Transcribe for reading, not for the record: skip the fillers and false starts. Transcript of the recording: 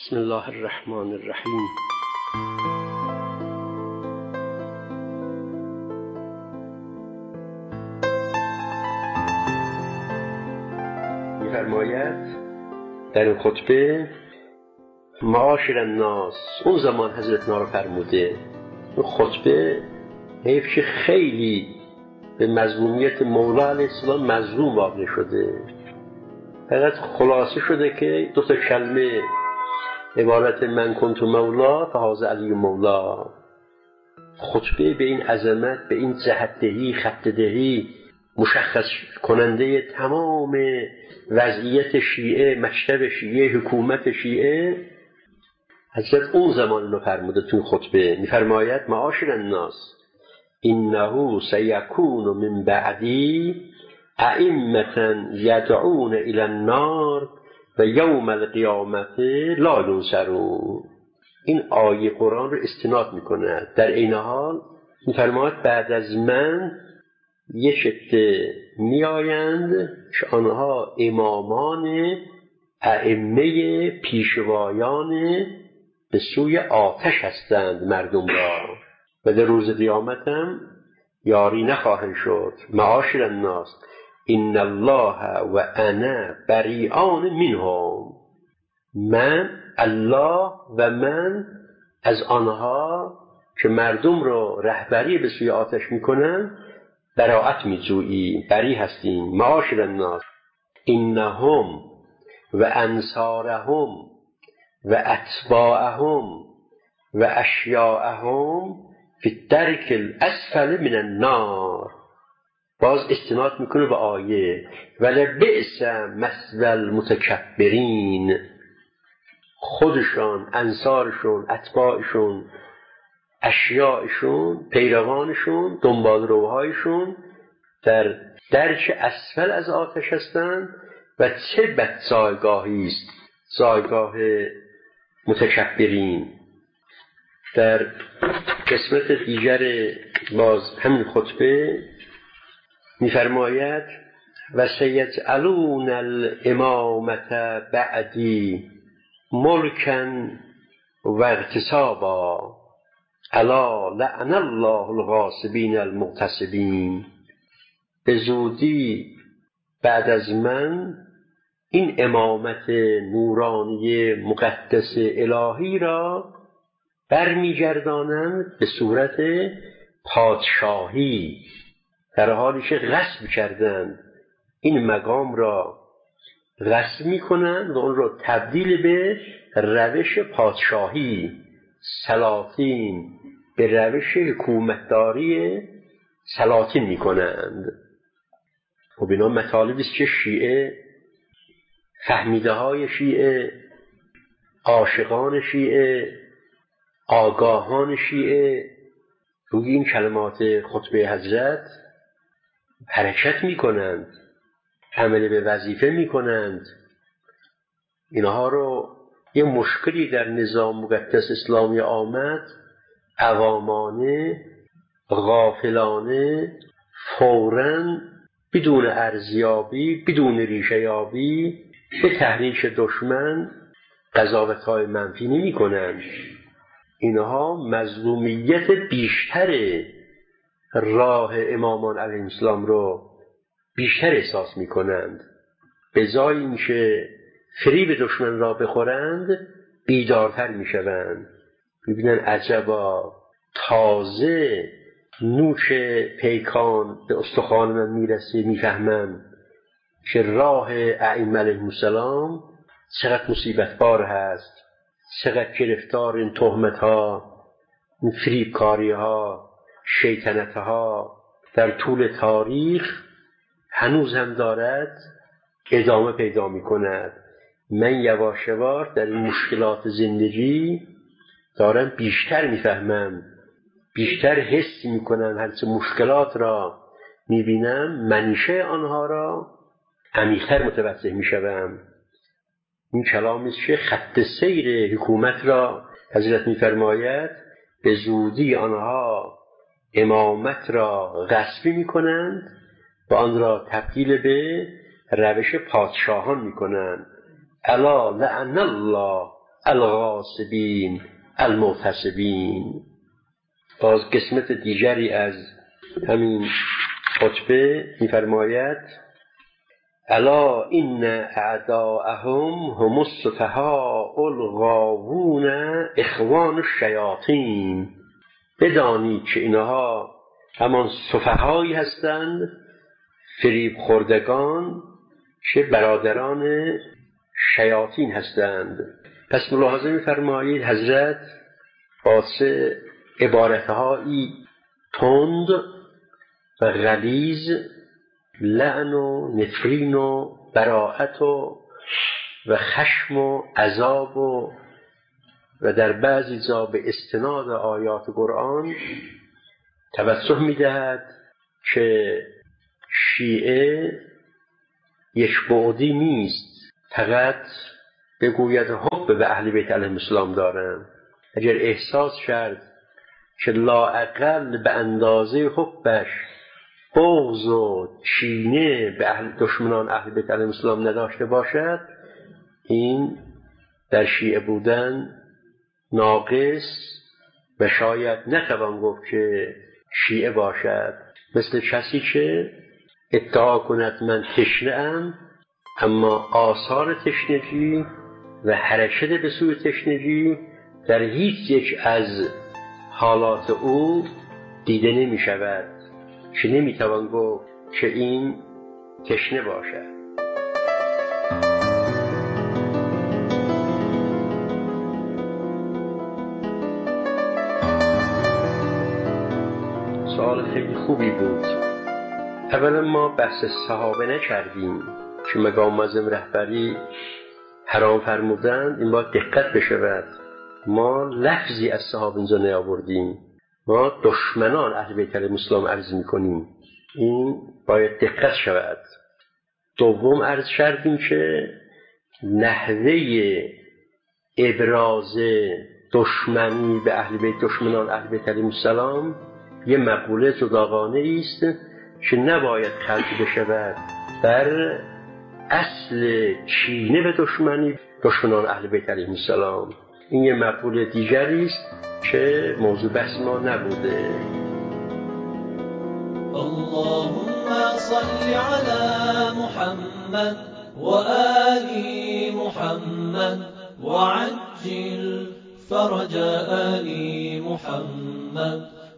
بسم الله الرحمن الرحیم. می‌فرماید در این خطبه: معاشر الناس. اون زمان حضرت رو فرموده. اون خطبه حیف که خیلی به مظلومیت مولا علیه السلام مظلوم واقع شده، فقط خلاصه شده که دو تا کلمه عبارت من کنت مولا فهذا علی مولا. خطبه به این عظمت، به این جهت‌دهی، خط‌دهی، مشخص کننده تمام وضعیت شیعه، مکتب شیعه، حکومت شیعه، حضرت اون زمان رو فرموده تو خطبه. می‌فرماید: معاشر الناس انه سیکون من بعدی ائمة یدعون الی النار و یوم القیامت لا ینصرون. این آیه قرآن رو استناد میکنه. در این حال می‌فرماید بعد از من یک عده میآیند که آنها امامان، ائمه، پیشوایان به سوی آتش هستند مردم را و در روز قیامت هم یاری نخواهند شد. معاشر الناس ان الله و انا بریئان منهم. من، الله و من از آنها که مردم رو رهبری به سوی آتش میکنن براءت میجوییم، بری هستیم. معاشر الناس انهم و انصارهم و اتباعهم و اشیاءهم فی الدرک الاسفل من النار. باز استناد میکنه به آیه: ولبئس مثوی المتکبرین. خودشان، انصارشون، اتباعشون، اشیاءشون، پیروانشون، دنبال روهایشون در درک اسفل از آتش هستند و چه بد زایگاهی است زایگاه متکبرین. در قسمت دیگر باز همین خطبه می‌فرماید: و سیجعلون الامامة بعدی ملکا و اغتصابا الا لعن الله الغاصبین المغتصبین. به زودی بعد از من این امامت نورانی مقدس الهی را برمیگردانند به صورت پادشاهی، در حالی که غصب کردند این مقام را غصب میکنند و اون را تبدیل به روش پادشاهی، سلاطین، به روش حکومتداری سلاطین میکنند. و اینا مطالبی است که شیعه، فهمیده های شیعه، عاشقان شیعه، آگاهان شیعه روی این کلمات خطبه حضرت حرکت میکنند، عمل به وظیفه میکنند. اینها رو یه مشکلی در نظام مقدس اسلامی آمد، عوامانه، غافلانه، فوراً بدون ارزیابی، بدون ریشه یابی به تحریک دشمن قضاوت‌های منفی نمی‌کنند. اینها مظلومیت بیشتر راه امامان علیهم السلام رو بیشتر احساس می‌کنند. به جای اینکه فریب دشمن را بخورند بیدارتر می‌شوند. ببینن عجبا، تازه نوک پیکان به استخوان من میرسه، میفهمم که راه ائمه علیهم السلام چقدر مصیبت بار هست، چقدر گرفتار این تهمت ها، این فریبکاری ها، شیطنت ها در طول تاریخ هنوز هم دارد ادامه پیدا می کند. من یواش یواش در این مشکلات زندگی دارم بیشتر میفهمم، بیشتر حس میکنم، هرچه مشکلات را میبینم منشه آنها را عمیق‌تر متوجه میشوم. این کلامی است که خط سیر حکومت را حضرت میفرماید به زودی آنها امامت را غصبی میکنند و آن را تبدیل به روش پادشاهان میکنند. الا لعن الله الغاصبین المغتصبین. باز قسمت دیگری از همین خطبه می‌فرماید الا ان اعداءهم هم السفهاء الغاوون اخوان الشیاطین. بدانید که اینها همان سفهایی هستند، فریب خوردگان که برادران شیاطین هستند. پس ملاحظه می‌فرمایید حضرت با سه عبارتهایی تند و غلیظ، لعن و نفرین و براءت و خشم و عذاب و در بعضی جا به استناد آیات قرآن توضیح می‌دهد که شیعه یک بعدی نیست فقط بگوید حب به اهل بیت علیهم السلام دارم. اگر احساس کرد که لااقل به اندازه حبش بغض و کینه به دشمنان اهل بیت علیهم السلام نداشته باشد، این در شیعه بودن ناقص و شاید نتوان گفت که شیعه باشد. مثل کسی که ادعا کند من تشنه ام اما آثار تشنگی و حرکت به سوی تشنگی در هیچ یک از حالات او دیده نمی شود، که نمی توان گفت که این تشنه باشد. سوال خیلی خوبی بود. اولا ما بحث صحابه نکردیم که مقام معظم رهبری حرام فرمودند، این باید دقت بشود. ما لفظی از صحابه اینجا نیاوردیم، ما دشمنان اهل بیت علیهم السلام عرض میکنیم، این باید دقت شود. دوم عرض کردیم که نحوه ابراز دشمنی به اهل بیت، دشمنان اهل بیت علیهم السلام، یه مقوله جداگانه است که نباید خلط بشود بر اصل کینه به دشمنان اهل بیت علیهم السلام. این یه مقوله دیگری است که موضوع بحث ما نبوده. اللهم صل على محمد و آل محمد و عجل فرج آل محمد